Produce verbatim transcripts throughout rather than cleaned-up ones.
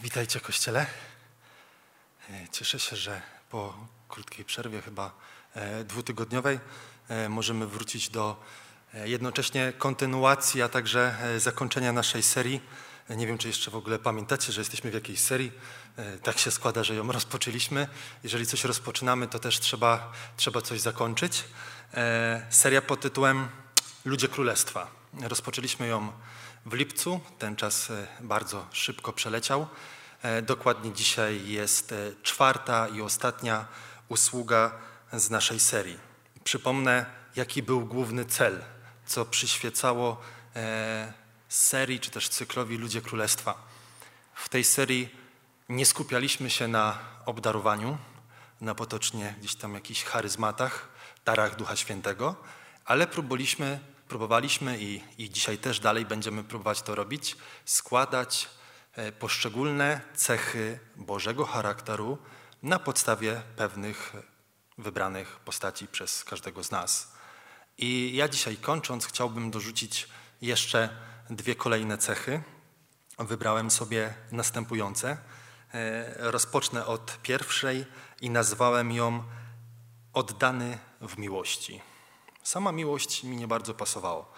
Witajcie, Kościele. Cieszę się, że po krótkiej przerwie, chyba dwutygodniowej, możemy wrócić do jednocześnie kontynuacji, a także zakończenia naszej serii. Nie wiem, czy jeszcze w ogóle pamiętacie, że jesteśmy w jakiejś serii. Tak się składa, że ją rozpoczęliśmy. Jeżeli coś rozpoczynamy, to też trzeba, trzeba coś zakończyć. Seria pod tytułem Ludzie Królestwa. Rozpoczęliśmy ją w lipcu. Ten czas bardzo szybko przeleciał. Dokładnie dzisiaj jest czwarta i ostatnia usługa z naszej serii. Przypomnę, jaki był główny cel, co przyświecało serii czy też cyklowi Ludzie Królestwa. W tej serii nie skupialiśmy się na obdarowaniu, na potocznie gdzieś tam jakichś charyzmatach, darach Ducha Świętego, ale próbowaliśmy, próbowaliśmy i, i dzisiaj też dalej będziemy próbować to robić, składać poszczególne cechy Bożego charakteru na podstawie pewnych wybranych postaci przez każdego z nas. I ja dzisiaj kończąc chciałbym dorzucić jeszcze dwie kolejne cechy. Wybrałem sobie następujące. Rozpocznę od pierwszej i nazwałem ją oddany w miłości. Sama miłość mi nie bardzo pasowało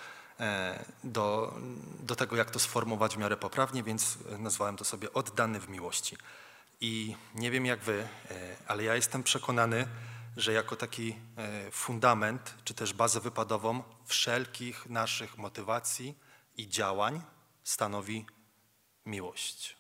do, do tego, jak to sformułować w miarę poprawnie, więc nazwałem to sobie oddany w miłości. I nie wiem jak wy, ale ja jestem przekonany, że jako taki fundament, czy też bazę wypadową wszelkich naszych motywacji i działań stanowi miłość.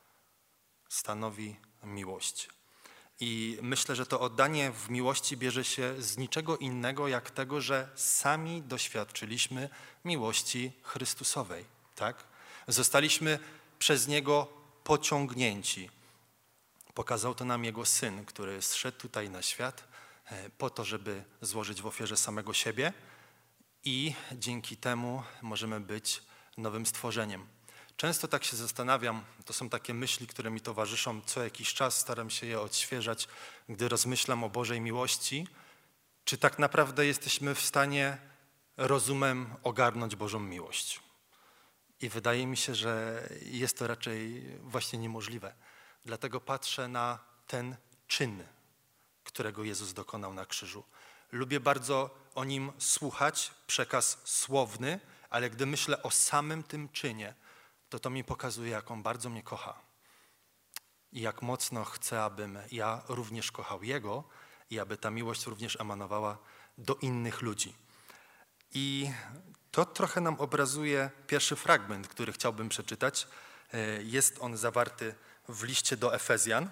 Stanowi miłość. I myślę, że to oddanie w miłości bierze się z niczego innego, jak tego, że sami doświadczyliśmy miłości Chrystusowej. Tak? Zostaliśmy przez Niego pociągnięci. Pokazał to nam Jego Syn, który zszedł tutaj na świat po to, żeby złożyć w ofierze samego siebie i dzięki temu możemy być nowym stworzeniem. Często tak się zastanawiam, to są takie myśli, które mi towarzyszą co jakiś czas, staram się je odświeżać, gdy rozmyślam o Bożej miłości, czy tak naprawdę jesteśmy w stanie rozumem ogarnąć Bożą miłość. I wydaje mi się, że jest to raczej właśnie niemożliwe. Dlatego patrzę na ten czyn, którego Jezus dokonał na krzyżu. Lubię bardzo o nim słuchać, przekaz słowny, ale gdy myślę o samym tym czynie, to to mi pokazuje, jak On bardzo mnie kocha i jak mocno chce, abym ja również kochał Jego i aby ta miłość również emanowała do innych ludzi. I to trochę nam obrazuje pierwszy fragment, który chciałbym przeczytać. Jest on zawarty w liście do Efezjan.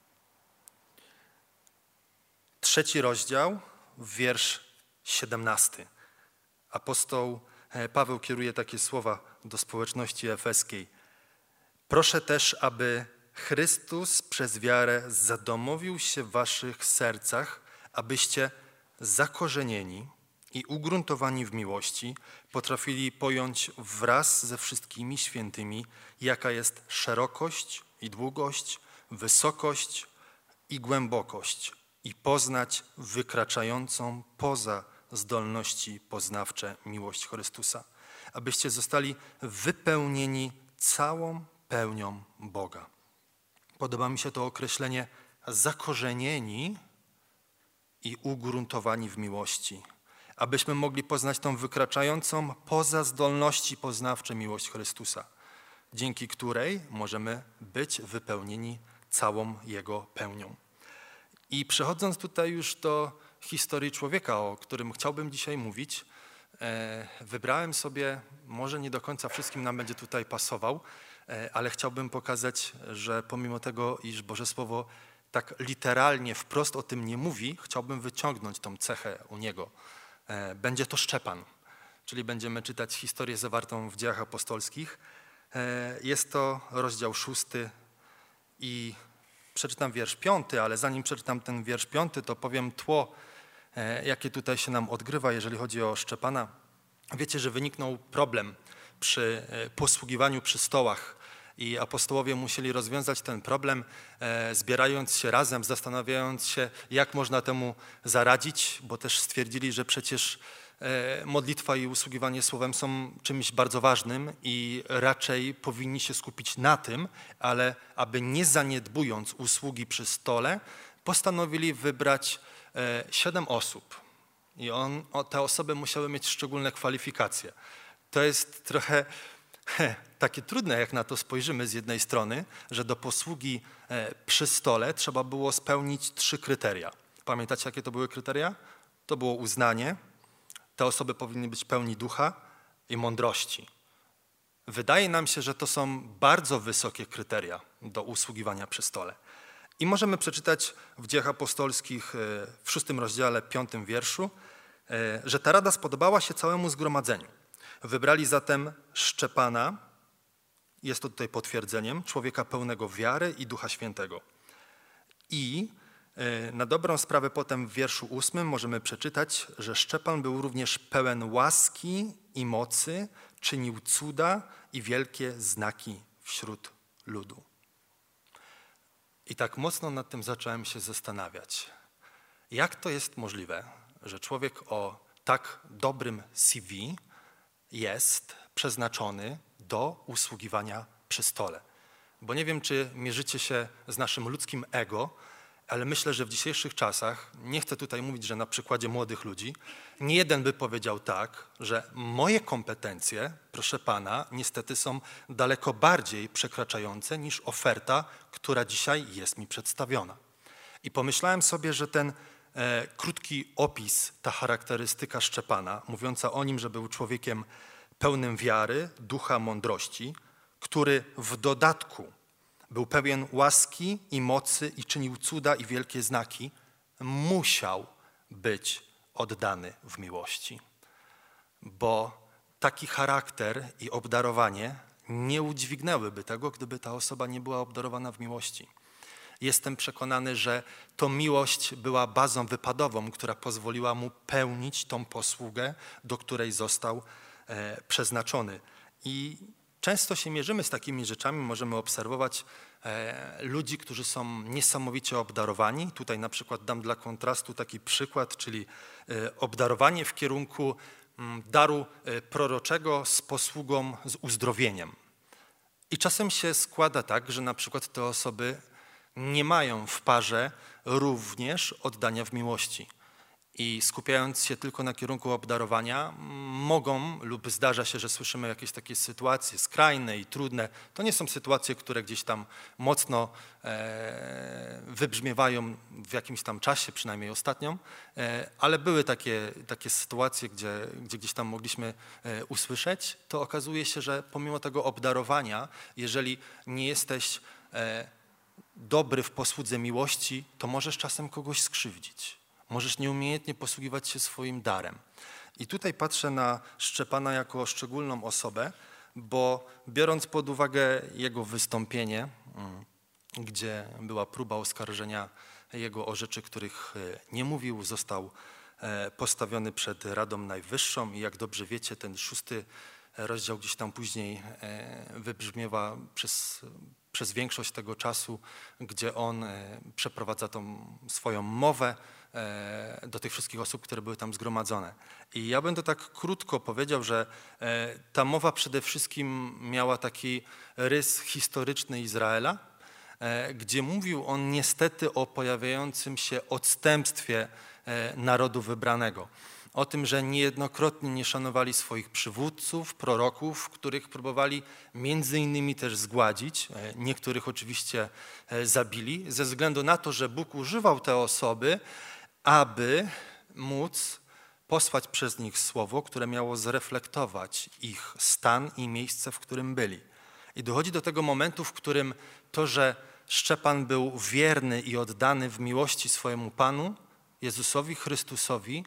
Trzeci rozdział, wiersz siedemnasty. Apostoł Paweł kieruje takie słowa do społeczności efeskiej. Proszę też, aby Chrystus przez wiarę zadomowił się w waszych sercach, abyście zakorzenieni i ugruntowani w miłości potrafili pojąć wraz ze wszystkimi świętymi, jaka jest szerokość i długość, wysokość i głębokość i poznać wykraczającą poza zdolności poznawcze miłość Chrystusa, abyście zostali wypełnieni całą pełnią Boga. Podoba mi się to określenie zakorzenieni i ugruntowani w miłości, abyśmy mogli poznać tą wykraczającą poza zdolności poznawcze miłość Chrystusa, dzięki której możemy być wypełnieni całą Jego pełnią. I przechodząc tutaj już do historii człowieka, o którym chciałbym dzisiaj mówić, wybrałem sobie, może nie do końca wszystkim nam będzie tutaj pasował, ale chciałbym pokazać, że pomimo tego, iż Boże Słowo tak literalnie, wprost o tym nie mówi, chciałbym wyciągnąć tą cechę u niego. Będzie to Szczepan, czyli będziemy czytać historię zawartą w Dziejach Apostolskich. Jest to rozdział szósty i przeczytam wiersz piąty, ale zanim przeczytam ten wiersz piąty, to powiem tło, jakie tutaj się nam odgrywa, jeżeli chodzi o Szczepana. Wiecie, że wyniknął problem przy posługiwaniu przy stołach i apostołowie musieli rozwiązać ten problem, zbierając się razem, zastanawiając się, jak można temu zaradzić, bo też stwierdzili, że przecież modlitwa i usługiwanie słowem są czymś bardzo ważnym i raczej powinni się skupić na tym, ale aby nie zaniedbując usługi przy stole, postanowili wybrać siedem osób. I on, te osoby musiały mieć szczególne kwalifikacje. To jest trochę he, takie trudne, jak na to spojrzymy z jednej strony, że do posługi przy stole trzeba było spełnić trzy kryteria. Pamiętacie, jakie to były kryteria? To było uznanie, te osoby powinny być pełni ducha i mądrości. Wydaje nam się, że to są bardzo wysokie kryteria do usługiwania przy stole. I możemy przeczytać w Dziejach Apostolskich w szóstym rozdziale, piątym wierszu, że ta rada spodobała się całemu zgromadzeniu. Wybrali zatem Szczepana, jest to tutaj potwierdzeniem, człowieka pełnego wiary i Ducha Świętego. I na dobrą sprawę potem w wierszu ósmym możemy przeczytać, że Szczepan był również pełen łaski i mocy, czynił cuda i wielkie znaki wśród ludu. I tak mocno nad tym zacząłem się zastanawiać. Jak to jest możliwe, że człowiek o tak dobrym C V jest przeznaczony do usługiwania przy stole? Bo nie wiem, czy mierzycie się z naszym ludzkim ego, ale myślę, że w dzisiejszych czasach, nie chcę tutaj mówić, że na przykładzie młodych ludzi, nie jeden by powiedział tak, że moje kompetencje, proszę pana, niestety są daleko bardziej przekraczające niż oferta, która dzisiaj jest mi przedstawiona. I pomyślałem sobie, że ten e, krótki opis, ta charakterystyka Szczepana, mówiąca o nim, że był człowiekiem pełnym wiary, ducha, mądrości, który w dodatku był pełen łaski i mocy i czynił cuda i wielkie znaki, musiał być oddany w miłości. Bo taki charakter i obdarowanie nie udźwignęłyby tego, gdyby ta osoba nie była obdarowana w miłości. Jestem przekonany, że to miłość była bazą wypadową, która pozwoliła mu pełnić tą posługę, do której został e, przeznaczony. I często się mierzymy z takimi rzeczami, możemy obserwować e, ludzi, którzy są niesamowicie obdarowani. Tutaj na przykład dam dla kontrastu taki przykład, czyli e, obdarowanie w kierunku m, daru e, proroczego z posługą z uzdrowieniem. I czasem się składa tak, że na przykład te osoby nie mają w parze również oddania w miłości. I skupiając się tylko na kierunku obdarowania, mogą lub zdarza się, że słyszymy jakieś takie sytuacje skrajne i trudne. To nie są sytuacje, które gdzieś tam mocno e, wybrzmiewają w jakimś tam czasie, przynajmniej ostatnio, e, ale były takie, takie sytuacje, gdzie, gdzie gdzieś tam mogliśmy e, usłyszeć. To okazuje się, że pomimo tego obdarowania, jeżeli nie jesteś e, dobry w posłudze miłości, to możesz czasem kogoś skrzywdzić. Możesz nieumiejętnie posługiwać się swoim darem. I tutaj patrzę na Szczepana jako szczególną osobę, bo biorąc pod uwagę jego wystąpienie, gdzie była próba oskarżenia jego o rzeczy, których nie mówił, został postawiony przed Radą Najwyższą i jak dobrze wiecie, ten szósty rozdział gdzieś tam później wybrzmiewa przez, przez większość tego czasu, gdzie on przeprowadza tą swoją mowę do tych wszystkich osób, które były tam zgromadzone. I ja bym to tak krótko powiedział, że ta mowa przede wszystkim miała taki rys historyczny Izraela, gdzie mówił on niestety o pojawiającym się odstępstwie narodu wybranego. O tym, że niejednokrotnie nie szanowali swoich przywódców, proroków, których próbowali między innymi też zgładzić. Niektórych oczywiście zabili, ze względu na to, że Bóg używał te osoby, aby móc posłać przez nich słowo, które miało zreflektować ich stan i miejsce, w którym byli. I dochodzi do tego momentu, w którym to, że Szczepan był wierny i oddany w miłości swojemu Panu, Jezusowi Chrystusowi,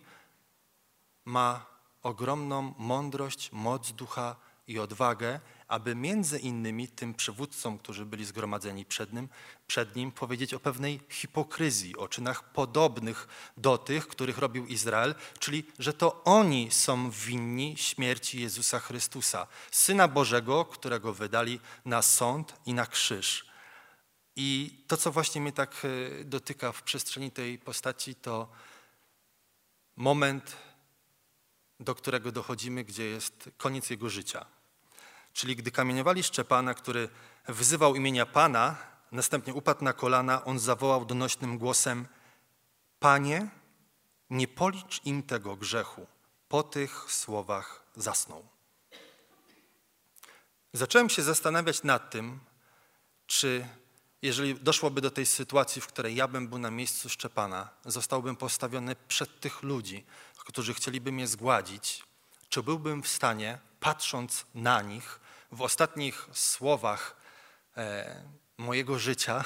ma ogromną mądrość, moc ducha i odwagę, aby między innymi tym przywódcom, którzy byli zgromadzeni przed nim, przed nim powiedzieć o pewnej hipokryzji, o czynach podobnych do tych, których robił Izrael, czyli że to oni są winni śmierci Jezusa Chrystusa, Syna Bożego, którego wydali na sąd i na krzyż. I to, co właśnie mnie tak dotyka w przestrzeni tej postaci, to moment do którego dochodzimy, gdzie jest koniec jego życia. Czyli gdy kamieniowali Szczepana, który wzywał imienia Pana, następnie upadł na kolana, on zawołał donośnym głosem: Panie, nie policz im tego grzechu. Po tych słowach zasnął. Zacząłem się zastanawiać nad tym, czy jeżeli doszłoby do tej sytuacji, w której ja bym był na miejscu Szczepana, zostałbym postawiony przed tych ludzi, którzy chcieliby mnie zgładzić, czy byłbym w stanie, patrząc na nich, w ostatnich słowach e, mojego życia,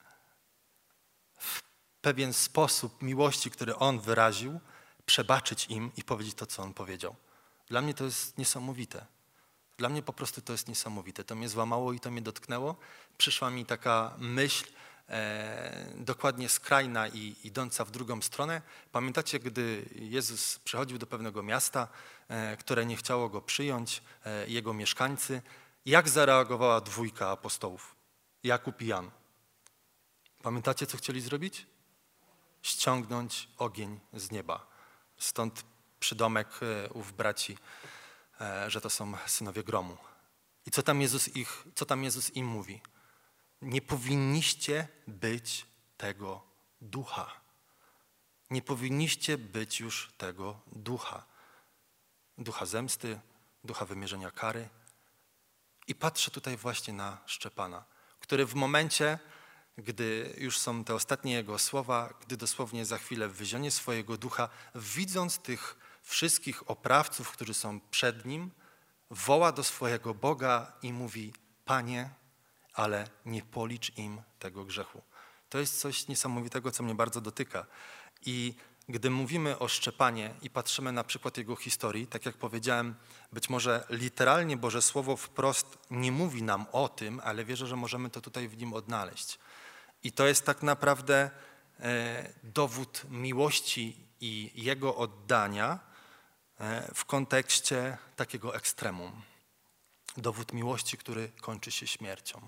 w pewien sposób miłości, który on wyraził, przebaczyć im i powiedzieć to, co on powiedział. Dla mnie to jest niesamowite. Dla mnie po prostu to jest niesamowite. To mnie złamało i to mnie dotknęło. Przyszła mi taka myśl e, dokładnie skrajna i idąca w drugą stronę. Pamiętacie, gdy Jezus przychodził do pewnego miasta, e, które nie chciało go przyjąć, e, jego mieszkańcy, jak zareagowała dwójka apostołów? Jakub i Jan. Pamiętacie, co chcieli zrobić? Ściągnąć ogień z nieba. Stąd przydomek e, ów braci, że to są synowie gromu. I co tam Jezus, ich, co tam Jezus im mówi? Nie powinniście być tego ducha. Nie powinniście być już tego ducha. Ducha zemsty, ducha wymierzenia kary. I patrzę tutaj właśnie na Szczepana, który w momencie, gdy już są te ostatnie jego słowa, gdy dosłownie za chwilę wyzionie swojego ducha, widząc tych wszystkich oprawców, którzy są przed nim, woła do swojego Boga i mówi: Panie, ale nie policz im tego grzechu. To jest coś niesamowitego, co mnie bardzo dotyka. I gdy mówimy o Szczepanie i patrzymy na przykład jego historii, tak jak powiedziałem, być może literalnie Boże Słowo wprost nie mówi nam o tym, ale wierzę, że możemy to tutaj w nim odnaleźć. I to jest tak naprawdę e, dowód miłości i jego oddania w kontekście takiego ekstremum. Dowód miłości, który kończy się śmiercią.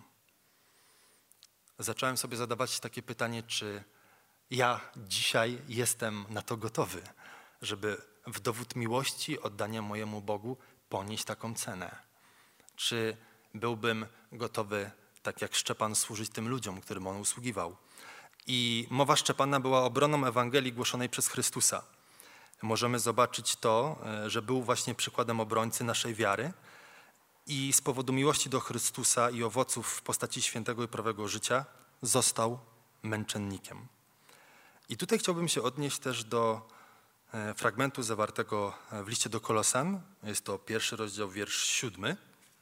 Zacząłem sobie zadawać takie pytanie, czy ja dzisiaj jestem na to gotowy, żeby w dowód miłości, oddania mojemu Bogu ponieść taką cenę. Czy byłbym gotowy, tak jak Szczepan, służyć tym ludziom, którym on usługiwał. I mowa Szczepana była obroną Ewangelii głoszonej przez Chrystusa. Możemy zobaczyć to, że był właśnie przykładem obrońcy naszej wiary i z powodu miłości do Chrystusa i owoców w postaci świętego i prawego życia został męczennikiem. I tutaj chciałbym się odnieść też do fragmentu zawartego w liście do Kolosan. Jest to pierwszy rozdział, wiersz siódmy.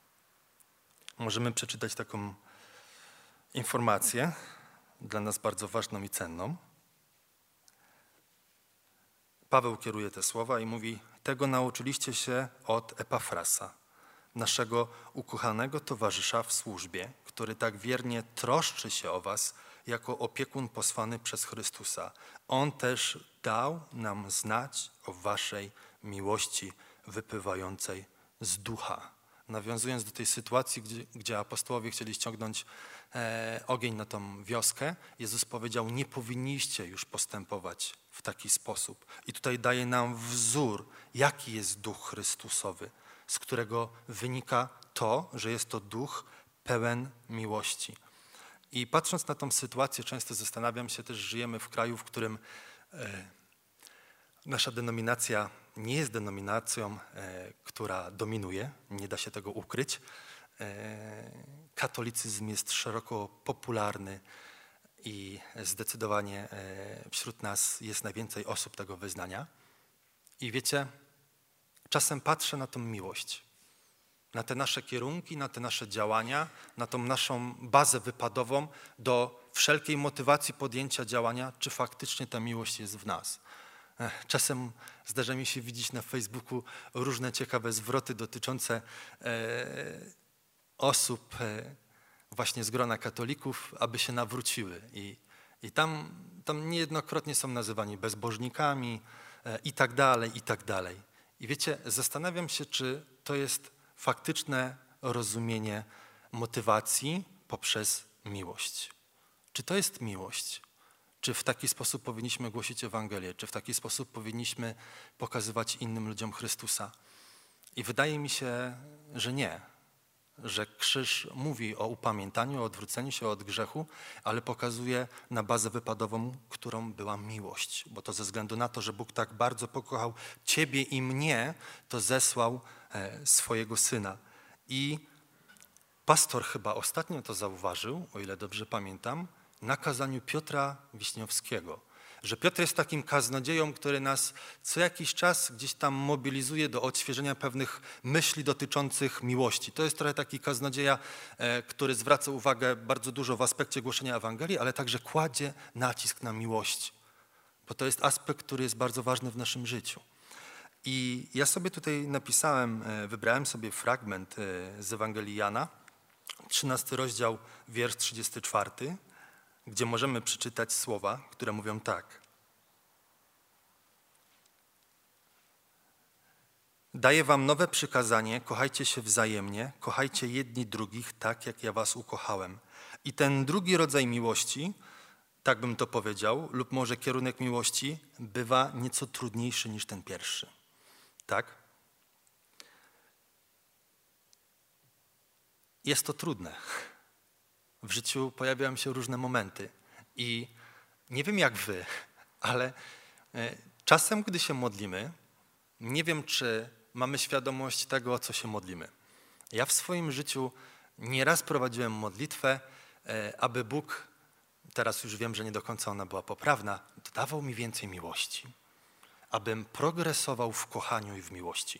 Możemy przeczytać taką informację, dla nas bardzo ważną i cenną. Paweł kieruje te słowa i mówi: tego nauczyliście się od Epafrasa, naszego ukochanego towarzysza w służbie, który tak wiernie troszczy się o was jako opiekun posłany przez Chrystusa. On też dał nam znać o waszej miłości wypływającej z ducha. Nawiązując do tej sytuacji, gdzie, gdzie apostołowie chcieli ściągnąć e, ogień na tą wioskę, Jezus powiedział: nie powinniście już postępować w taki sposób. I tutaj daje nam wzór, jaki jest duch Chrystusowy, z którego wynika to, że jest to duch pełen miłości. I patrząc na tą sytuację, często zastanawiam się też, żyjemy w kraju, w którym e, nasza denominacja nie jest denominacją, e, która dominuje, nie da się tego ukryć. E, katolicyzm jest szeroko popularny i zdecydowanie e, wśród nas jest najwięcej osób tego wyznania. I wiecie, czasem patrzę na tą miłość, na te nasze kierunki, na te nasze działania, na tą naszą bazę wypadową do wszelkiej motywacji podjęcia działania, czy faktycznie ta miłość jest w nas. Czasem zdarza mi się widzieć na Facebooku różne ciekawe zwroty dotyczące e, osób e, właśnie z grona katolików, aby się nawróciły. I, i tam, tam niejednokrotnie są nazywani bezbożnikami e, i tak dalej, i tak dalej. I wiecie, zastanawiam się, czy to jest faktyczne rozumienie motywacji poprzez miłość. Czy to jest miłość? Czy w taki sposób powinniśmy głosić Ewangelię? Czy w taki sposób powinniśmy pokazywać innym ludziom Chrystusa? I wydaje mi się, że nie. Że krzyż mówi o upamiętaniu, o odwróceniu się od grzechu, ale pokazuje na bazę wypadową, którą była miłość. Bo to ze względu na to, że Bóg tak bardzo pokochał ciebie i mnie, to zesłał swojego Syna. I pastor chyba ostatnio to zauważył, o ile dobrze pamiętam, na kazaniu Piotra Wiśniowskiego, że Piotr jest takim kaznodzieją, który nas co jakiś czas gdzieś tam mobilizuje do odświeżenia pewnych myśli dotyczących miłości. To jest trochę taki kaznodzieja, który zwraca uwagę bardzo dużo w aspekcie głoszenia Ewangelii, ale także kładzie nacisk na miłość, bo to jest aspekt, który jest bardzo ważny w naszym życiu. I ja sobie tutaj napisałem, wybrałem sobie fragment z Ewangelii Jana, trzynasty rozdział, wiersz trzydziesty czwarty, gdzie możemy przeczytać słowa, które mówią tak. Daję wam nowe przykazanie, kochajcie się wzajemnie, kochajcie jedni drugich tak, jak ja was ukochałem. I ten drugi rodzaj miłości, tak bym to powiedział, lub może kierunek miłości, bywa nieco trudniejszy niż ten pierwszy. Tak? Jest to trudne. W życiu pojawiają się różne momenty i nie wiem jak wy, ale czasem, gdy się modlimy, nie wiem, czy mamy świadomość tego, o co się modlimy. Ja w swoim życiu nieraz prowadziłem modlitwę, aby Bóg, teraz już wiem, że nie do końca ona była poprawna, dawał mi więcej miłości, abym progresował w kochaniu i w miłości.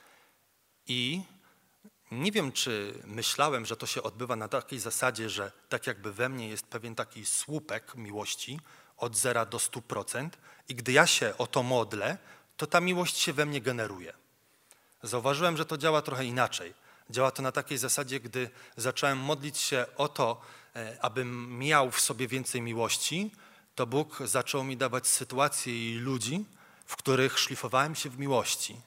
I nie wiem, czy myślałem, że to się odbywa na takiej zasadzie, że tak jakby we mnie jest pewien taki słupek miłości od zera do stu procent i gdy ja się o to modlę, to ta miłość się we mnie generuje. Zauważyłem, że to działa trochę inaczej. Działa to na takiej zasadzie, gdy zacząłem modlić się o to, abym miał w sobie więcej miłości, to Bóg zaczął mi dawać sytuacje i ludzi, w których szlifowałem się w miłości.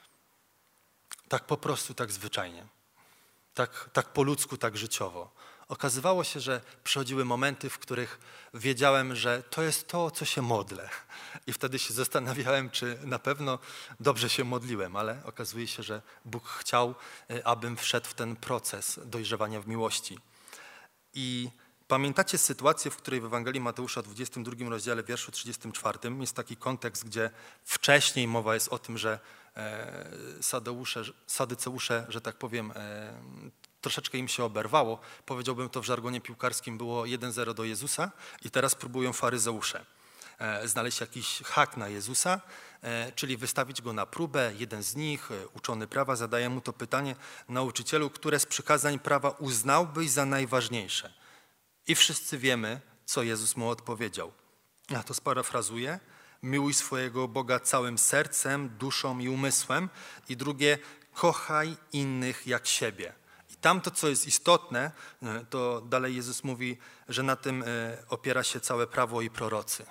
Tak po prostu, tak zwyczajnie. Tak, tak po ludzku, tak życiowo. Okazywało się, że przychodziły momenty, w których wiedziałem, że to jest to, o co się modlę. I wtedy się zastanawiałem, czy na pewno dobrze się modliłem, ale okazuje się, że Bóg chciał, abym wszedł w ten proces dojrzewania w miłości. I pamiętacie sytuację, w której w Ewangelii Mateusza w dwudziestym drugim rozdziale, wierszu trzydziestym czwartym jest taki kontekst, gdzie wcześniej mowa jest o tym, że Sadeusze, Sadyceusze, że tak powiem, troszeczkę im się oberwało. Powiedziałbym to w żargonie piłkarskim, było jeden zero do Jezusa i teraz próbują faryzeusze znaleźć jakiś hak na Jezusa, czyli wystawić go na próbę. Jeden z nich, uczony prawa, zadaje mu to pytanie: nauczycielu, które z przykazań prawa uznałbyś za najważniejsze? I wszyscy wiemy, co Jezus mu odpowiedział. Ja to sparafrazuję. Miłuj swojego Boga całym sercem, duszą i umysłem. I drugie, kochaj innych jak siebie. I tamto, co jest istotne, to dalej Jezus mówi, że na tym opiera się całe prawo i prorocy.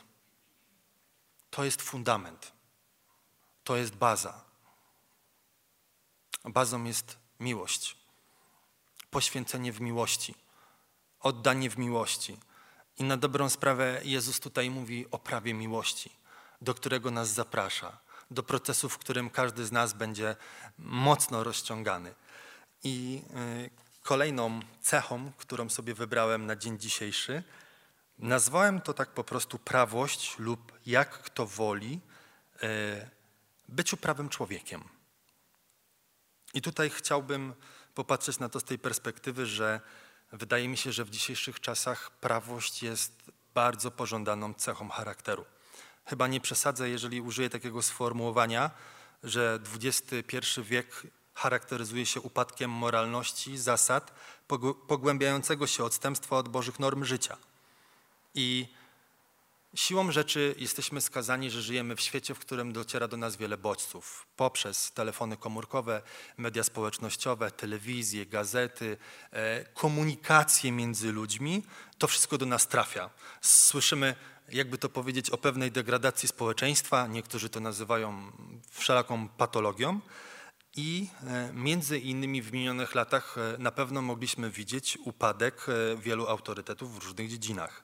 To jest fundament. To jest baza. Bazą jest miłość. Poświęcenie w miłości. Oddanie w miłości. I na dobrą sprawę Jezus tutaj mówi o prawie miłości, do którego nas zaprasza, do procesu, w którym każdy z nas będzie mocno rozciągany. I kolejną cechą, którą sobie wybrałem na dzień dzisiejszy, nazwałem to tak po prostu prawość lub jak kto woli byciu prawym człowiekiem. I tutaj chciałbym popatrzeć na to z tej perspektywy, że wydaje mi się, że w dzisiejszych czasach prawość jest bardzo pożądaną cechą charakteru. Chyba nie przesadzę, jeżeli użyję takiego sformułowania, że dwudziesty pierwszy wiek charakteryzuje się upadkiem moralności, zasad, pogłębiającego się odstępstwa od Bożych norm życia. I siłą rzeczy jesteśmy skazani, że żyjemy w świecie, w którym dociera do nas wiele bodźców. Poprzez telefony komórkowe, media społecznościowe, telewizję, gazety, komunikację między ludźmi, to wszystko do nas trafia. Słyszymy, jakby to powiedzieć, o pewnej degradacji społeczeństwa, niektórzy to nazywają wszelaką patologią i między innymi w minionych latach na pewno mogliśmy widzieć upadek wielu autorytetów w różnych dziedzinach.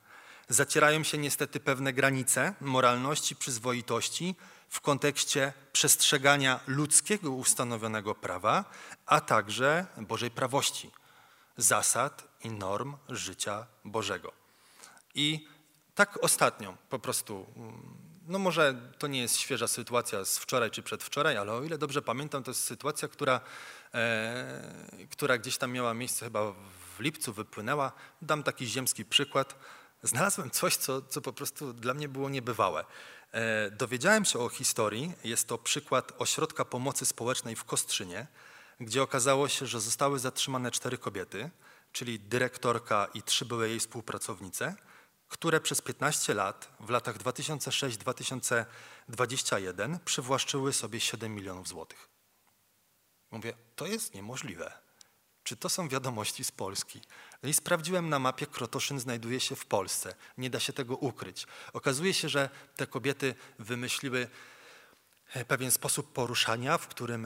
zacierają się niestety pewne granice moralności, przyzwoitości w kontekście przestrzegania ludzkiego ustanowionego prawa, a także Bożej prawości, zasad i norm życia Bożego. I tak ostatnio po prostu, no może to nie jest świeża sytuacja z wczoraj czy przedwczoraj, ale o ile dobrze pamiętam, to jest sytuacja, która, e, która gdzieś tam miała miejsce chyba w lipcu, wypłynęła. Dam taki ziemski przykład. Znalazłem coś, co, co po prostu dla mnie było niebywałe. E, dowiedziałem się o historii, jest to przykład ośrodka pomocy społecznej w Kostrzynie, gdzie okazało się, że zostały zatrzymane cztery kobiety, czyli dyrektorka i trzy były jej współpracownice, które przez piętnaście lat, w latach dwa tysiące szóstym do dwa tysiące dwudziestego pierwszego przywłaszczyły sobie siedem milionów złotych. Mówię, to jest niemożliwe. Czy to są wiadomości z Polski? No i sprawdziłem na mapie, Krotoszyn znajduje się w Polsce. Nie da się tego ukryć. Okazuje się, że te kobiety wymyśliły pewien sposób poruszania, w którym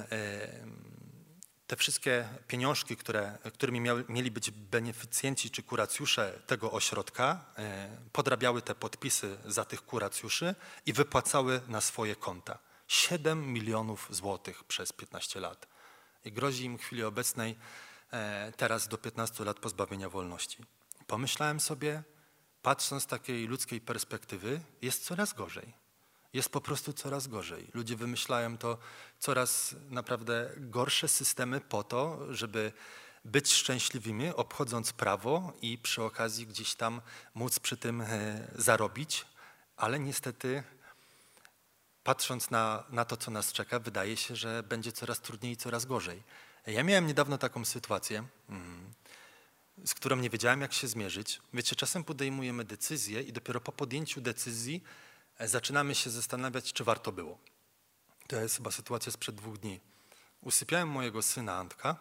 te wszystkie pieniążki, które, którymi miały, mieli być beneficjenci czy kuracjusze tego ośrodka, podrabiały te podpisy za tych kuracjuszy i wypłacały na swoje konta. siedem milionów złotych przez piętnaście lat. I grozi im w chwili obecnej teraz do piętnastu lat pozbawienia wolności. Pomyślałem sobie, patrząc z takiej ludzkiej perspektywy, jest coraz gorzej. Jest po prostu coraz gorzej. Ludzie wymyślają to coraz naprawdę gorsze systemy po to, żeby być szczęśliwymi, obchodząc prawo i przy okazji gdzieś tam móc przy tym zarobić, ale niestety patrząc na, na to, co nas czeka, wydaje się, że będzie coraz trudniej i coraz gorzej. Ja miałem niedawno taką sytuację, z którą nie wiedziałem, jak się zmierzyć. Wiecie, czasem podejmujemy decyzję i dopiero po podjęciu decyzji zaczynamy się zastanawiać, czy warto było. To jest chyba sytuacja sprzed dwóch dni. Usypiałem mojego syna Antka,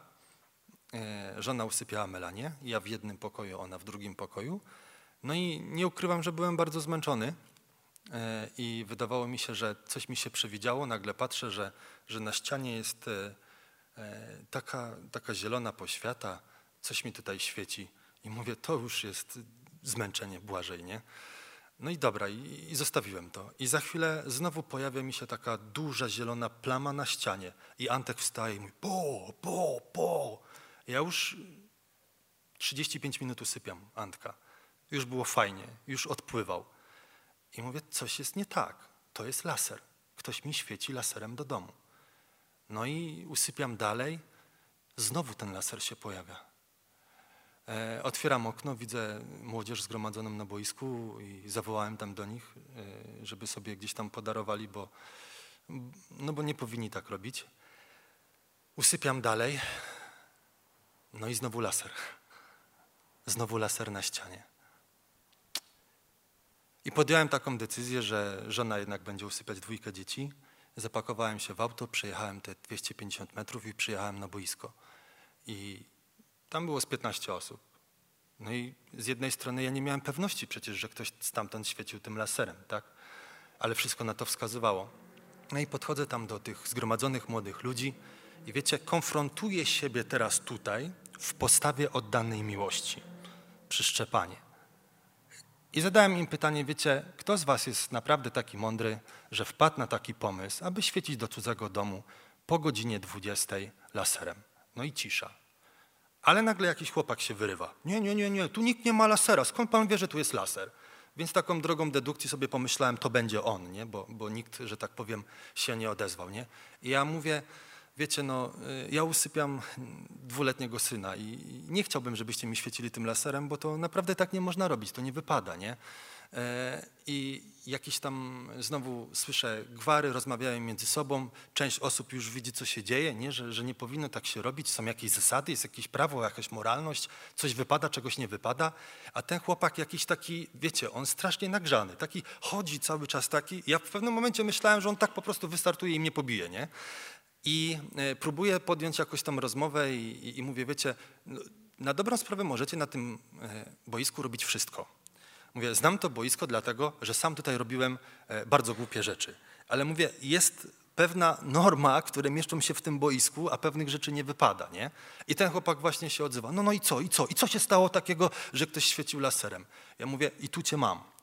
żona usypiała Melanię, ja w jednym pokoju, ona w drugim pokoju. No i nie ukrywam, że byłem bardzo zmęczony i wydawało mi się, że coś mi się przewidziało. Nagle patrzę, że, że na ścianie jest taka, taka zielona poświata, coś mi tutaj świeci i mówię, to już jest zmęczenie, Błażej, nie? No i dobra, i, i zostawiłem to. I za chwilę znowu pojawia mi się taka duża zielona plama na ścianie. I Antek wstaje i mówi, po, po, po. Ja już trzydzieści pięć minut usypiam Antka. Już było fajnie, już odpływał. I mówię, coś jest nie tak. To jest laser. Ktoś mi świeci laserem do domu. No i usypiam dalej. Znowu ten laser się pojawia. E, otwieram okno, widzę młodzież zgromadzoną na boisku i zawołałem tam do nich, e, żeby sobie gdzieś tam podarowali, bo, no bo nie powinni tak robić. Usypiam dalej, no i znowu laser. Znowu laser na ścianie. I podjąłem taką decyzję, że żona jednak będzie usypiać dwójkę dzieci. Zapakowałem się w auto, przejechałem te dwieście pięćdziesiąt metrów i przyjechałem na boisko. I tam było z piętnaście osób. No i z jednej strony ja nie miałem pewności przecież, że ktoś stamtąd świecił tym laserem, tak? Ale wszystko na to wskazywało. No i podchodzę tam do tych zgromadzonych młodych ludzi i wiecie, konfrontuję siebie teraz tutaj w postawie oddanej miłości. Przyszczepanie. I zadałem im pytanie, wiecie, kto z was jest naprawdę taki mądry, że wpadł na taki pomysł, aby świecić do cudzego domu po godzinie dwudziestej laserem? No i cisza. Ale nagle jakiś chłopak się wyrywa. Nie, nie, nie, nie, tu nikt nie ma lasera. Skąd pan wie, że tu jest laser? Więc taką drogą dedukcji sobie pomyślałem, to będzie on, nie? Bo, bo nikt, że tak powiem, się nie odezwał. Nie? I ja mówię, wiecie, no, ja usypiam dwuletniego syna i nie chciałbym, żebyście mi świecili tym laserem, bo to naprawdę tak nie można robić, to nie wypada, nie? I jakieś tam znowu słyszę gwary, rozmawiają między sobą, część osób już widzi, co się dzieje, nie? Że, że nie powinno tak się robić, są jakieś zasady, jest jakieś prawo, jakaś moralność, coś wypada, czegoś nie wypada, a ten chłopak jakiś taki, wiecie, on strasznie nagrzany, taki chodzi cały czas taki, ja w pewnym momencie myślałem, że on tak po prostu wystartuje i mnie pobije, nie? I próbuję podjąć jakąś tam rozmowę i, i, i mówię, wiecie, na dobrą sprawę możecie na tym boisku robić wszystko. Mówię, znam to boisko dlatego, że sam tutaj robiłem bardzo głupie rzeczy. Ale mówię, jest pewna norma, które mieszczą się w tym boisku, a pewnych rzeczy nie wypada, nie? I ten chłopak właśnie się odzywa. No, no i co, i co? I co się stało takiego, że ktoś świecił laserem? Ja mówię, i tu cię mam.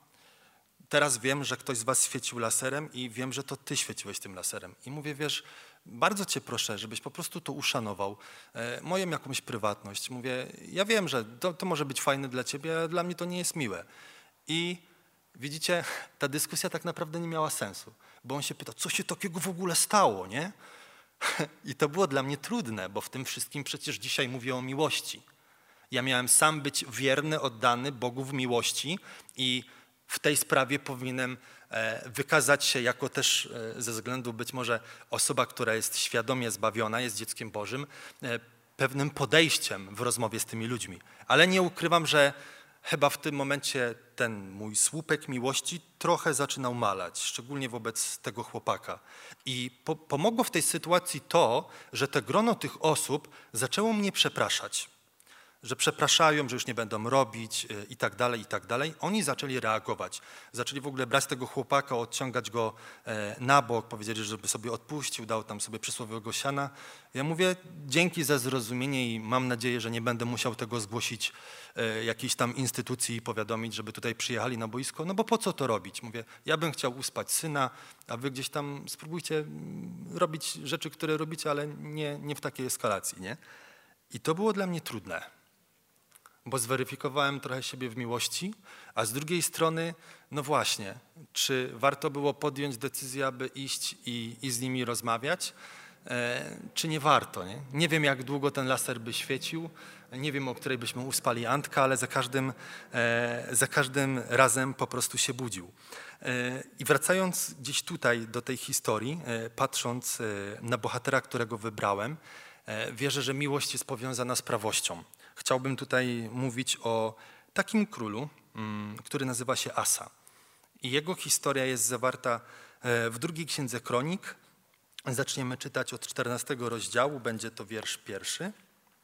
teraz wiem, że ktoś z was świecił laserem i wiem, że to ty świeciłeś tym laserem. I mówię, wiesz, bardzo cię proszę, żebyś po prostu to uszanował, e, moją jakąś prywatność. Mówię, ja wiem, że to, to może być fajne dla ciebie, ale dla mnie to nie jest miłe. I widzicie, ta dyskusja tak naprawdę nie miała sensu, bo on się pyta, co się takiego w ogóle stało, nie? I to było dla mnie trudne, bo w tym wszystkim przecież dzisiaj mówię o miłości. Ja miałem sam być wierny, oddany Bogu w miłości i w tej sprawie powinienem wykazać się jako też ze względu być może osoba, która jest świadomie zbawiona, jest dzieckiem Bożym, pewnym podejściem w rozmowie z tymi ludźmi. Ale nie ukrywam, że chyba w tym momencie ten mój słupek miłości trochę zaczynał malać, szczególnie wobec tego chłopaka. I po, pomogło w tej sytuacji to, że to grono tych osób zaczęło mnie przepraszać. Że przepraszają, że już nie będą robić i tak dalej, i tak dalej. Oni zaczęli reagować. Zaczęli w ogóle brać tego chłopaka, odciągać go na bok, powiedzieli, żeby sobie odpuścił, dał tam sobie przysłowiowego siana. Ja mówię, dzięki za zrozumienie i mam nadzieję, że nie będę musiał tego zgłosić jakiejś tam instytucji i powiadomić, żeby tutaj przyjechali na boisko, no bo po co to robić? Mówię, ja bym chciał uspać syna, a wy gdzieś tam spróbujcie robić rzeczy, które robicie, ale nie, nie w takiej eskalacji, nie? I to było dla mnie trudne, bo zweryfikowałem trochę siebie w miłości, a z drugiej strony, no właśnie, czy warto było podjąć decyzję, aby iść i, i z nimi rozmawiać, e, czy nie warto, nie? Nie wiem, jak długo ten laser by świecił, nie wiem, o której byśmy uspali Antka, ale za każdym, e, za każdym razem po prostu się budził. E, I wracając gdzieś tutaj do tej historii, e, patrząc e, na bohatera, którego wybrałem, e, wierzę, że miłość jest powiązana z prawością. Chciałbym tutaj mówić o takim królu, który nazywa się Asa. I jego historia jest zawarta w drugiej księdze Kronik. Zaczniemy czytać od czternastego rozdziału, będzie to wiersz pierwszy.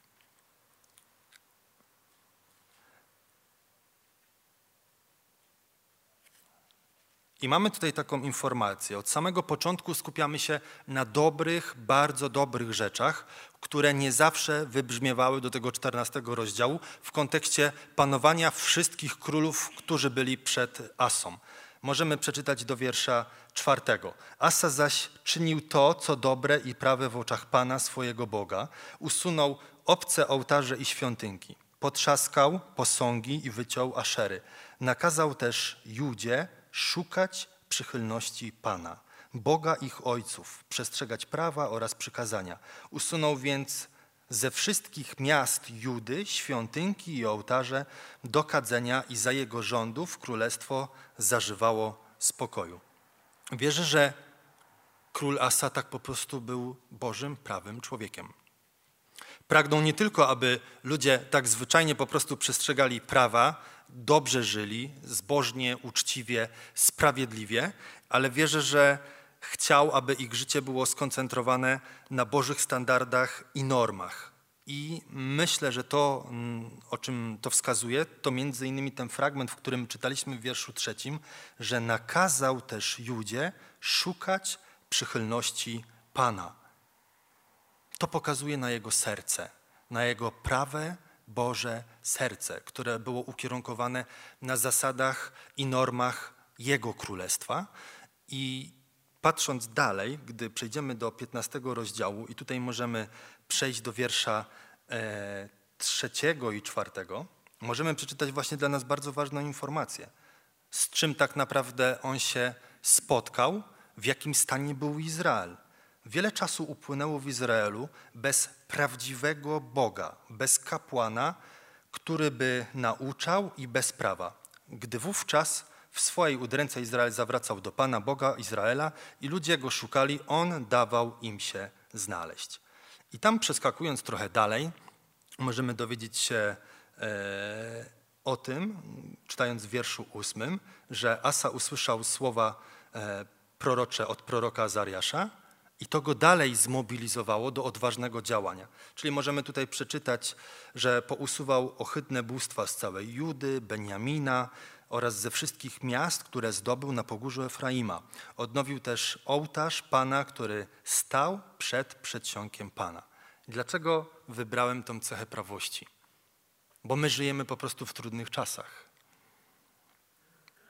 I mamy tutaj taką informację. Od samego początku skupiamy się na dobrych, bardzo dobrych rzeczach, które nie zawsze wybrzmiewały do tego czternastego rozdziału w kontekście panowania wszystkich królów, którzy byli przed Asą. Możemy przeczytać do wiersza czwartego. Asa zaś czynił to, co dobre i prawe w oczach Pana, swojego Boga. Usunął obce ołtarze i świątynki. Potrzaskał posągi i wyciął aszery. Nakazał też Judzie szukać przychylności Pana, Boga ich ojców, przestrzegać prawa oraz przykazania. Usunął więc ze wszystkich miast Judy świątynki i ołtarze do kadzenia i za jego rządów królestwo zażywało spokoju. Wierzę, że król Asa tak po prostu był Bożym, prawym człowiekiem. Pragnął nie tylko, aby ludzie tak zwyczajnie po prostu przestrzegali prawa, dobrze żyli, zbożnie, uczciwie, sprawiedliwie, ale wierzę, że chciał, aby ich życie było skoncentrowane na Bożych standardach i normach. I myślę, że to, o czym to wskazuje, to między innymi ten fragment, w którym czytaliśmy w wierszu trzecim, że nakazał też Judzie szukać przychylności Pana. To pokazuje na jego serce, na jego prawe, Boże serce, które było ukierunkowane na zasadach i normach Jego Królestwa. I patrząc dalej, gdy przejdziemy do piętnastego rozdziału i tutaj możemy przejść do wiersza e, trzeciego i czwartego, możemy przeczytać właśnie dla nas bardzo ważną informację. Z czym tak naprawdę on się spotkał, w jakim stanie był Izrael. Wiele czasu upłynęło w Izraelu bez prawdziwego Boga, bez kapłana, który by nauczał i bez prawa. Gdy wówczas w swojej udręce Izrael zawracał do Pana Boga Izraela i ludzie go szukali, on dawał im się znaleźć. I tam przeskakując trochę dalej, możemy dowiedzieć się e, o tym, czytając w wierszu ósmym, że Asa usłyszał słowa e, prorocze od proroka Azariasza, i to go dalej zmobilizowało do odważnego działania. Czyli możemy tutaj przeczytać, że pousuwał ohydne bóstwa z całej Judy, Beniamina oraz ze wszystkich miast, które zdobył na pogórzu Efraima. Odnowił też ołtarz Pana, który stał przed przedsionkiem Pana. Dlaczego wybrałem tą cechę prawości? Bo my żyjemy po prostu w trudnych czasach.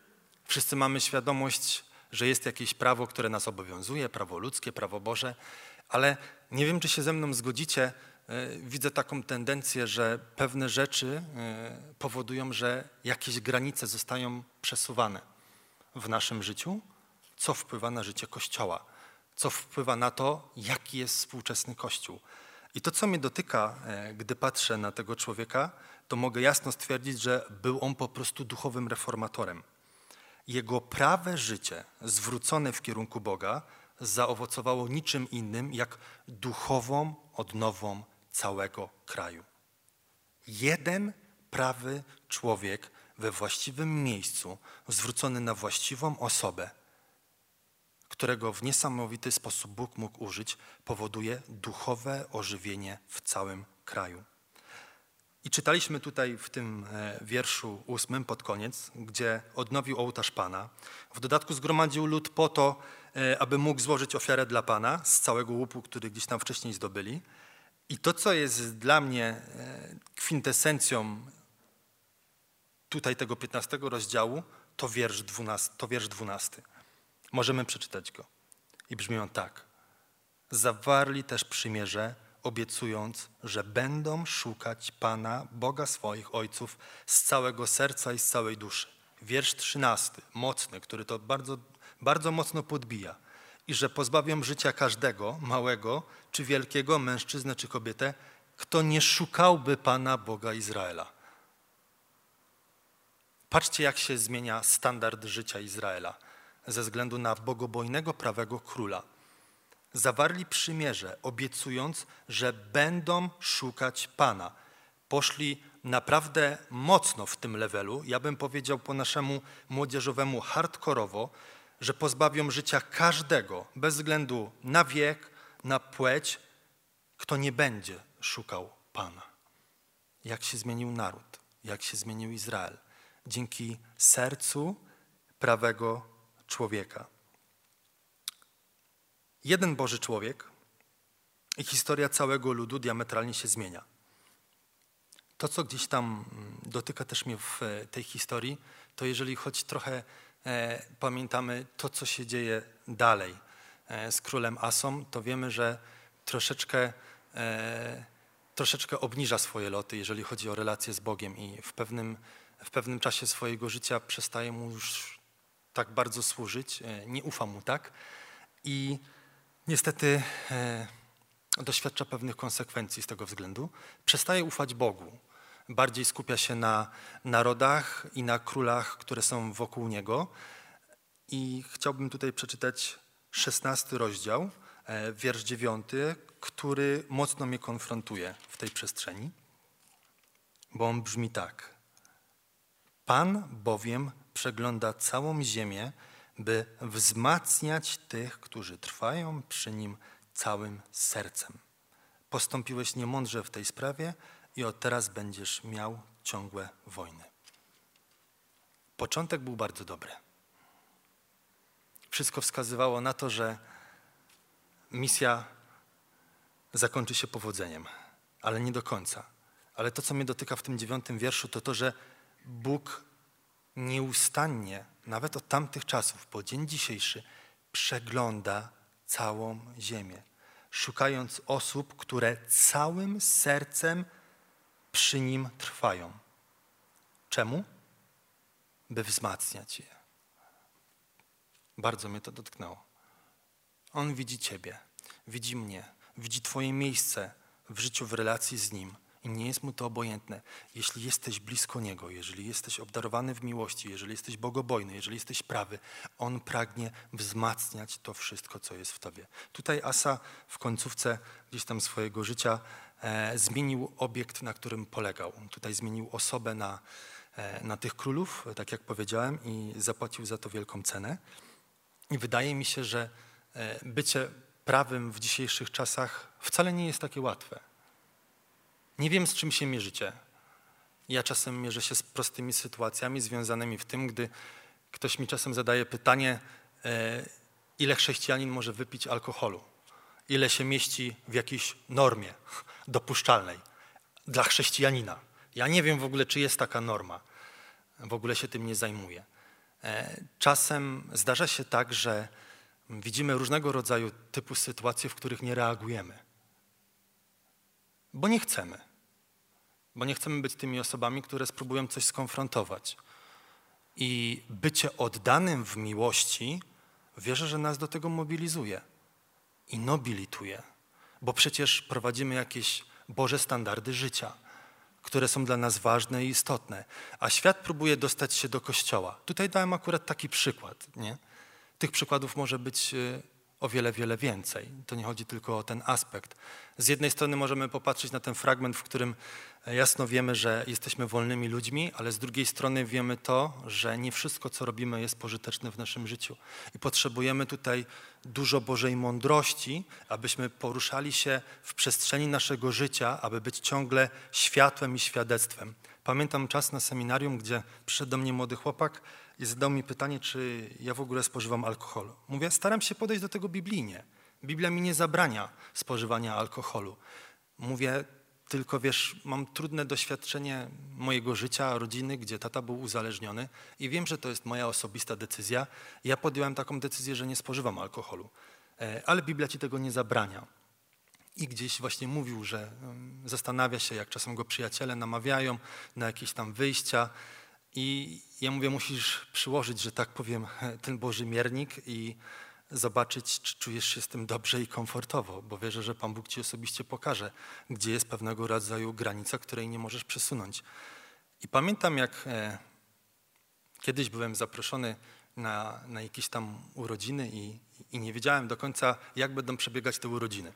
Wszyscy mamy świadomość, że jest jakieś prawo, które nas obowiązuje, prawo ludzkie, prawo Boże, ale nie wiem, czy się ze mną zgodzicie, widzę taką tendencję, że pewne rzeczy powodują, że jakieś granice zostają przesuwane w naszym życiu, co wpływa na życie Kościoła, co wpływa na to, jaki jest współczesny Kościół. I to, co mnie dotyka, gdy patrzę na tego człowieka, to mogę jasno stwierdzić, że był on po prostu duchowym reformatorem. Jego prawe życie zwrócone w kierunku Boga zaowocowało niczym innym jak duchową odnową całego kraju. Jeden prawy człowiek we właściwym miejscu, zwrócony na właściwą osobę, którego w niesamowity sposób Bóg mógł użyć, powoduje duchowe ożywienie w całym kraju. I czytaliśmy tutaj w tym wierszu ósmym pod koniec, gdzie odnowił ołtarz Pana. W dodatku zgromadził lud po to, aby mógł złożyć ofiarę dla Pana z całego łupu, który gdzieś tam wcześniej zdobyli. I to, co jest dla mnie kwintesencją tutaj tego piętnastego rozdziału, to wiersz dwunasty. To wiersz dwunasty. Możemy przeczytać go. I brzmi on tak. Zawarli też przymierze, obiecując, że będą szukać Pana, Boga swoich ojców z całego serca i z całej duszy. Wiersz trzynasty, mocny, który to bardzo, bardzo mocno podbija. I że pozbawią życia każdego, małego czy wielkiego, mężczyznę czy kobietę, kto nie szukałby Pana, Boga Izraela. Patrzcie, jak się zmienia standard życia Izraela ze względu na bogobojnego, prawego króla. Zawarli przymierze, obiecując, że będą szukać Pana. Poszli naprawdę mocno w tym levelu, ja bym powiedział po naszemu młodzieżowemu hardkorowo, że pozbawią życia każdego, bez względu na wiek, na płeć, kto nie będzie szukał Pana. Jak się zmienił naród, jak się zmienił Izrael. Dzięki sercu prawego człowieka. Jeden Boży człowiek i historia całego ludu diametralnie się zmienia. To, co gdzieś tam dotyka też mnie w tej historii, to jeżeli choć trochę e, pamiętamy to, co się dzieje dalej e, z królem Asą, to wiemy, że troszeczkę, e, troszeczkę obniża swoje loty, jeżeli chodzi o relacje z Bogiem i w pewnym, w pewnym czasie swojego życia przestaje mu już tak bardzo służyć, e, nie ufa mu tak i niestety e, doświadcza pewnych konsekwencji z tego względu. Przestaje ufać Bogu. Bardziej skupia się na narodach i na królach, które są wokół niego. I chciałbym tutaj przeczytać szesnasty rozdział, e, wiersz dziewiąty, który mocno mnie konfrontuje w tej przestrzeni, bo on brzmi tak. Pan bowiem przegląda całą ziemię, by wzmacniać tych, którzy trwają przy Nim całym sercem. Postąpiłeś niemądrze w tej sprawie i od teraz będziesz miał ciągłe wojny. Początek był bardzo dobry. Wszystko wskazywało na to, że misja zakończy się powodzeniem, ale nie do końca. Ale to, co mnie dotyka w tym dziewiątym wierszu, to to, że Bóg nieustannie, nawet od tamtych czasów, po dzień dzisiejszy, przegląda całą ziemię, szukając osób, które całym sercem przy Nim trwają. Czemu? By wzmacniać je. Bardzo mnie to dotknęło. On widzi Ciebie, widzi mnie, widzi Twoje miejsce w życiu, w relacji z Nim. I nie jest Mu to obojętne. Jeśli jesteś blisko Niego, jeżeli jesteś obdarowany w miłości, jeżeli jesteś bogobojny, jeżeli jesteś prawy, On pragnie wzmacniać to wszystko, co jest w Tobie. Tutaj Asa w końcówce gdzieś tam swojego życia e, zmienił obiekt, na którym polegał. Tutaj zmienił osobę na, e, na tych królów, tak jak powiedziałem, i zapłacił za to wielką cenę. I wydaje mi się, że e, bycie prawym w dzisiejszych czasach wcale nie jest takie łatwe. Nie wiem, z czym się mierzycie. Ja czasem mierzę się z prostymi sytuacjami związanymi w tym, gdy ktoś mi czasem zadaje pytanie, e, ile chrześcijanin może wypić alkoholu, ile się mieści w jakiejś normie dopuszczalnej dla chrześcijanina. Ja nie wiem w ogóle, czy jest taka norma. W ogóle się tym nie zajmuję. Czasem zdarza się tak, że widzimy różnego rodzaju typu sytuacje, w których nie reagujemy, bo nie chcemy, bo nie chcemy być tymi osobami, które spróbują coś skonfrontować. I bycie oddanym w miłości, wierzę, że nas do tego mobilizuje i nobilituje, bo przecież prowadzimy jakieś Boże standardy życia, które są dla nas ważne i istotne, a świat próbuje dostać się do Kościoła. Tutaj dałem akurat taki przykład, nie? Tych przykładów może być o wiele, wiele więcej. To nie chodzi tylko o ten aspekt. Z jednej strony możemy popatrzeć na ten fragment, w którym jasno wiemy, że jesteśmy wolnymi ludźmi, ale z drugiej strony wiemy to, że nie wszystko, co robimy, jest pożyteczne w naszym życiu. I potrzebujemy tutaj dużo Bożej mądrości, abyśmy poruszali się w przestrzeni naszego życia, aby być ciągle światłem i świadectwem. Pamiętam czas na seminarium, gdzie przyszedł do mnie młody chłopak i zadał mi pytanie, czy ja w ogóle spożywam alkohol. Mówię, staram się podejść do tego biblijnie. Biblia mi nie zabrania spożywania alkoholu. Mówię, tylko wiesz, mam trudne doświadczenie mojego życia, rodziny, gdzie tata był uzależniony i wiem, że to jest moja osobista decyzja. Ja podjąłem taką decyzję, że nie spożywam alkoholu, ale Biblia ci tego nie zabrania. I gdzieś właśnie mówił, że zastanawia się, jak czasem go przyjaciele namawiają na jakieś tam wyjścia. I ja mówię, musisz przyłożyć, że tak powiem, ten Boży miernik i zobaczyć, czy czujesz się z tym dobrze i komfortowo, bo wierzę, że Pan Bóg ci osobiście pokaże, gdzie jest pewnego rodzaju granica, której nie możesz przesunąć. I pamiętam, jak e, kiedyś byłem zaproszony na, na jakieś tam urodziny i, i nie wiedziałem do końca, jak będą przebiegać te urodziny.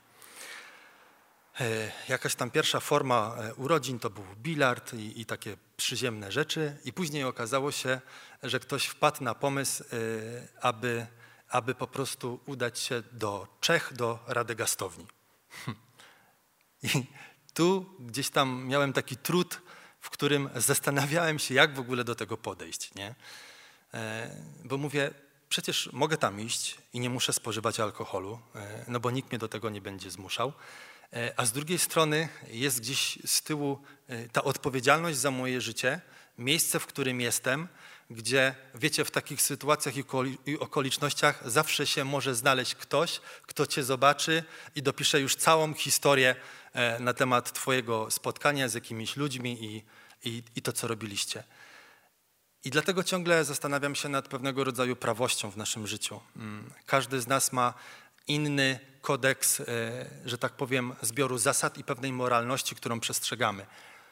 E, jakaś tam pierwsza forma urodzin to był bilard i, i takie przyziemne rzeczy i później okazało się, że ktoś wpadł na pomysł, e, aby aby po prostu udać się do Czech, do Radegastowni. I tu gdzieś tam miałem taki trud, w którym zastanawiałem się, jak w ogóle do tego podejść, nie? Bo mówię, przecież mogę tam iść i nie muszę spożywać alkoholu, no bo nikt mnie do tego nie będzie zmuszał, a z drugiej strony jest gdzieś z tyłu ta odpowiedzialność za moje życie, miejsce, w którym jestem, gdzie, wiecie, w takich sytuacjach i okolicznościach zawsze się może znaleźć ktoś, kto cię zobaczy i dopisze już całą historię na temat twojego spotkania z jakimiś ludźmi i, i, i to, co robiliście. I dlatego ciągle zastanawiam się nad pewnego rodzaju prawością w naszym życiu. Każdy z nas ma inny kodeks, że tak powiem, zbioru zasad i pewnej moralności, którą przestrzegamy.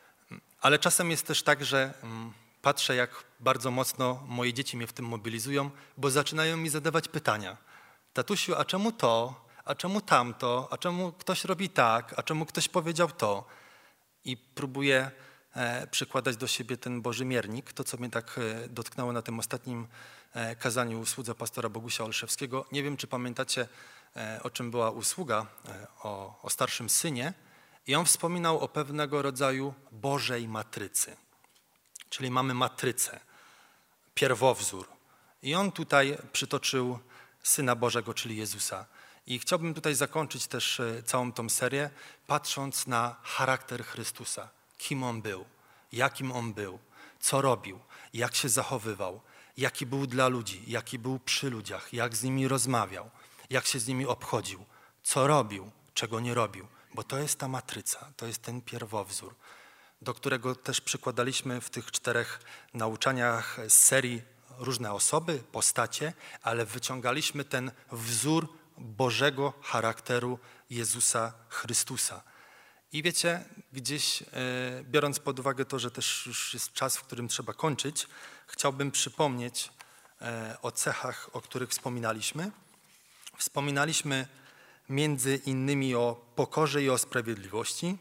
Ale czasem jest też tak, że patrzę, jak bardzo mocno moje dzieci mnie w tym mobilizują, bo zaczynają mi zadawać pytania. Tatusiu, a czemu to? A czemu tamto? A czemu ktoś robi tak? A czemu ktoś powiedział to? I próbuję e, przykładać do siebie ten Boży miernik, to co mnie tak e, dotknęło na tym ostatnim e, kazaniu usłudze pastora Bogusia Olszewskiego. Nie wiem, czy pamiętacie, e, o czym była usługa, e, o, o starszym synie. I on wspominał o pewnego rodzaju Bożej matrycy. Czyli mamy matrycę, pierwowzór. I on tutaj przytoczył Syna Bożego, czyli Jezusa. I chciałbym tutaj zakończyć też całą tą serię, patrząc na charakter Chrystusa. Kim On był, jakim On był, co robił, jak się zachowywał, jaki był dla ludzi, jaki był przy ludziach, jak z nimi rozmawiał, jak się z nimi obchodził, co robił, czego nie robił. Bo to jest ta matryca, to jest ten pierwowzór, do którego też przykładaliśmy w tych czterech nauczaniach z serii różne osoby, postacie, ale wyciągaliśmy ten wzór Bożego charakteru Jezusa Chrystusa. I wiecie, gdzieś biorąc pod uwagę to, że też już jest czas, w którym trzeba kończyć, chciałbym przypomnieć o cechach, o których wspominaliśmy. Wspominaliśmy między innymi o pokorze i o sprawiedliwości,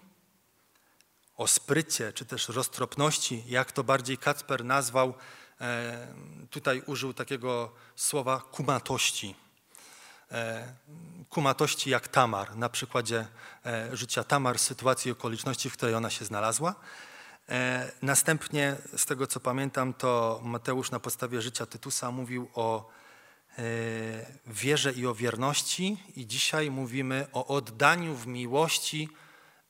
o sprycie, czy też roztropności, jak to bardziej Kacper nazwał, e, tutaj użył takiego słowa kumatości. E, kumatości jak Tamar, na przykładzie e, życia Tamar, sytuacji i okoliczności, w której ona się znalazła. E, następnie, z tego co pamiętam, to Mateusz na podstawie życia Tytusa mówił o e, wierze i o wierności i dzisiaj mówimy o oddaniu w miłości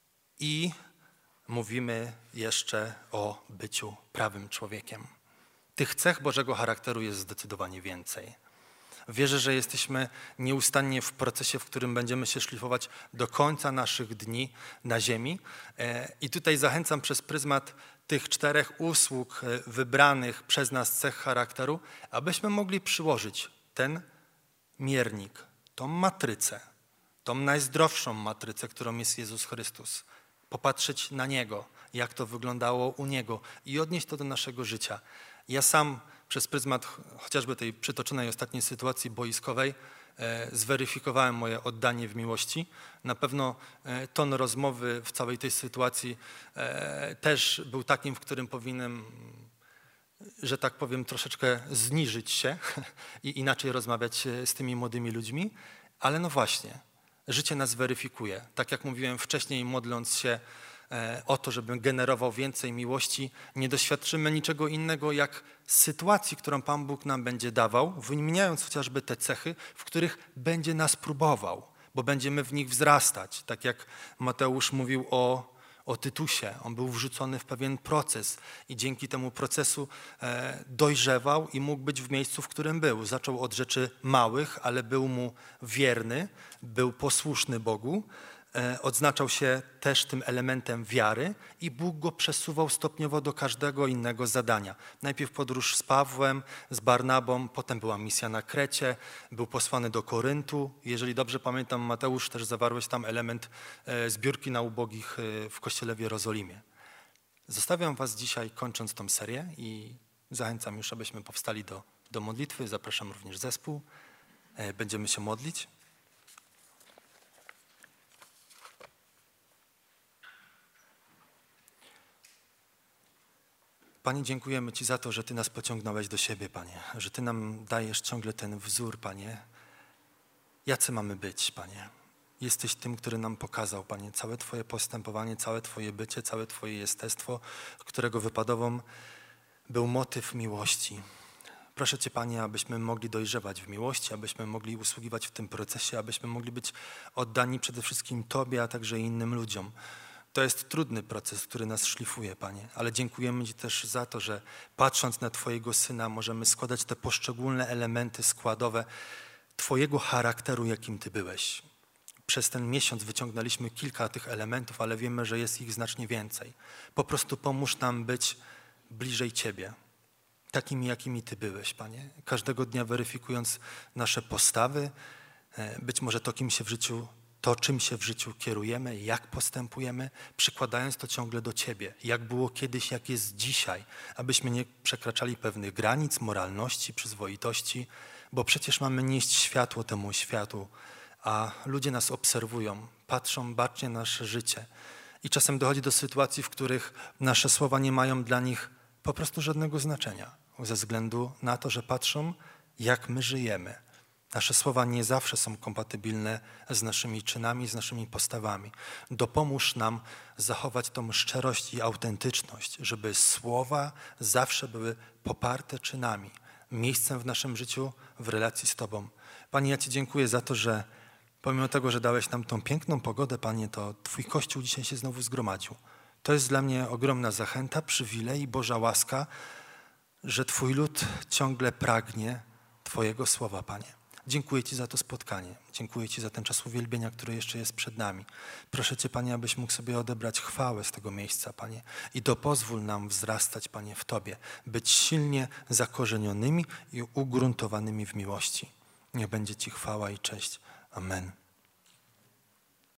i mówimy jeszcze o byciu prawym człowiekiem. tych cech Bożego charakteru jest zdecydowanie więcej. Wierzę, że jesteśmy nieustannie w procesie, w którym będziemy się szlifować do końca naszych dni na ziemi. I tutaj zachęcam przez pryzmat tych czterech usług wybranych przez nas cech charakteru, abyśmy mogli przyłożyć ten miernik, tą matrycę, tą najzdrowszą matrycę, którą jest Jezus Chrystus. Popatrzeć na Niego, jak to wyglądało u Niego i odnieść to do naszego życia. Ja sam przez pryzmat chociażby tej przytoczonej ostatniej sytuacji boiskowej e, zweryfikowałem moje oddanie w miłości. Na pewno e, ton rozmowy w całej tej sytuacji e, też był takim, w którym powinienem, że tak powiem, troszeczkę zniżyć się i inaczej rozmawiać z tymi młodymi ludźmi. Ale no właśnie, życie nas weryfikuje. Tak jak mówiłem wcześniej, modląc się o to, żebym generował więcej miłości, nie doświadczymy niczego innego jak sytuacji, którą Pan Bóg nam będzie dawał, wymieniając chociażby te cechy, w których będzie nas próbował, bo będziemy w nich wzrastać. Tak jak Mateusz mówił o, o Tytusie, on był wrzucony w pewien proces i dzięki temu procesu e, dojrzewał i mógł być w miejscu, w którym był. Zaczął od rzeczy małych, ale był mu wierny, był posłuszny Bogu. Odznaczał się też tym elementem wiary i Bóg go przesuwał stopniowo do każdego innego zadania. Najpierw podróż z Pawłem, z Barnabą, potem była misja na Krecie, był posłany do Koryntu. Jeżeli dobrze pamiętam, Mateusz, też zawarłeś tam element zbiórki na ubogich w kościele w Jerozolimie. Zostawiam was dzisiaj, kończąc tą serię i zachęcam już, abyśmy powstali do, do modlitwy. Zapraszam również zespół. Będziemy się modlić. Panie, dziękujemy Ci za to, że Ty nas pociągnąłeś do siebie, Panie, że Ty nam dajesz ciągle ten wzór, Panie. Jacy mamy być, Panie? Jesteś tym, który nam pokazał, Panie, całe Twoje postępowanie, całe Twoje bycie, całe Twoje jestestwo, którego wypadową był motyw miłości. Proszę Cię, Panie, abyśmy mogli dojrzewać w miłości, abyśmy mogli usługiwać w tym procesie, abyśmy mogli być oddani przede wszystkim Tobie, a także innym ludziom. To jest trudny proces, który nas szlifuje, Panie, ale dziękujemy Ci też za to, że patrząc na Twojego Syna możemy składać te poszczególne elementy składowe Twojego charakteru, jakim Ty byłeś. Przez ten miesiąc wyciągnęliśmy kilka tych elementów, ale wiemy, że jest ich znacznie więcej. Po prostu pomóż nam być bliżej Ciebie, takimi, jakimi Ty byłeś, Panie. Każdego dnia weryfikując nasze postawy, być może to, kim się w życiu To, czym się w życiu kierujemy, jak postępujemy, przykładając to ciągle do Ciebie. Jak było kiedyś, jak jest dzisiaj, abyśmy nie przekraczali pewnych granic moralności, przyzwoitości, bo przecież mamy nieść światło temu światu, a ludzie nas obserwują, patrzą bacznie na nasze życie. I czasem dochodzi do sytuacji, w których nasze słowa nie mają dla nich po prostu żadnego znaczenia, ze względu na to, że patrzą, jak my żyjemy. Nasze słowa nie zawsze są kompatybilne z naszymi czynami, z naszymi postawami. Dopomóż nam zachować tą szczerość i autentyczność, żeby słowa zawsze były poparte czynami, miejscem w naszym życiu w relacji z Tobą. Panie, ja Ci dziękuję za to, że pomimo tego, że dałeś nam tą piękną pogodę, Panie, to Twój Kościół dzisiaj się znowu zgromadził. To jest dla mnie ogromna zachęta, przywilej i Boża łaska, że Twój lud ciągle pragnie Twojego słowa, Panie. Dziękuję Ci za to spotkanie. Dziękuję Ci za ten czas uwielbienia, który jeszcze jest przed nami. Proszę Cię, Panie, abyś mógł sobie odebrać chwałę z tego miejsca, Panie. I dopozwól nam wzrastać, Panie, w Tobie. Być silnie zakorzenionymi i ugruntowanymi w miłości. Niech będzie Ci chwała i cześć. Amen.